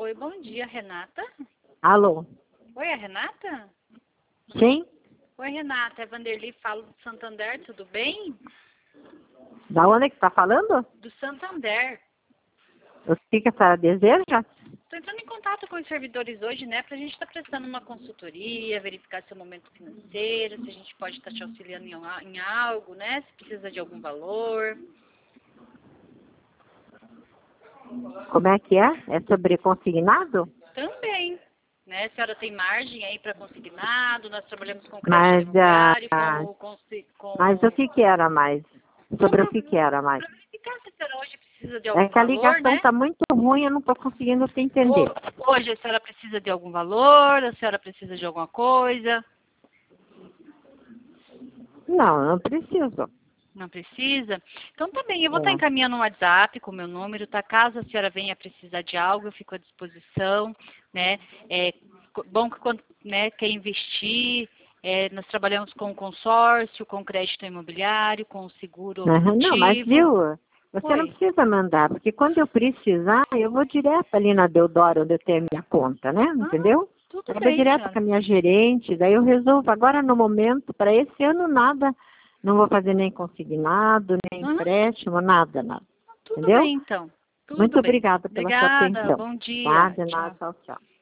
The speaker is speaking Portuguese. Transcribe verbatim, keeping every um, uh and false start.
Oi, bom dia, Renata. Alô? Oi, é a Renata? Sim? Oi, Renata, é Vanderly, falo do Santander, tudo bem? Da onde que tá falando? Do Santander. O que que a senhora deseja? Estou entrando em contato com os servidores hoje, né, para a gente estar prestando uma consultoria, verificar seu momento financeiro, se a gente pode estar te auxiliando em, a- em algo, né, se precisa de algum valor. Como é que é? É sobre consignado? Também, né, a senhora tem margem aí para consignado, nós trabalhamos com crédito Mas, imobiliário, ah, com o... consi- com mas o que que era mais? Sobre o que que era mais? Para verificar se a senhora hoje precisa de É algum que a valor, ligação né? tá muito ruim, eu não tô conseguindo te entender. Ho- Hoje a senhora precisa de algum valor, a senhora precisa de alguma coisa, Não, não preciso. não precisa? Então tá bem, eu vou estar É. encaminhando um WhatsApp com o meu número, tá? Caso a senhora venha precisar de algo, eu fico à disposição, né? É co- bom que quando, né, quer investir, é, nós trabalhamos com consórcio, com crédito imobiliário, com seguro Aham, não, mas automotivo. viu, você não Oi. precisa mandar, porque quando eu precisar, eu vou direto ali na Deodoro, onde eu tenho minha conta, né? Ah, Entendeu? tudo Eu vou bem, direto senhora. com a minha gerente, daí eu resolvo. Agora, no momento, para esse ano, nada. Não vou fazer nem consignado, nem Aham, empréstimo, nada, nada. tudo Entendeu? bem então. Tudo Muito bem. obrigada pela sua Obrigada, atenção. bom Tá? dia. De nada, Tchau. tchau, tchau.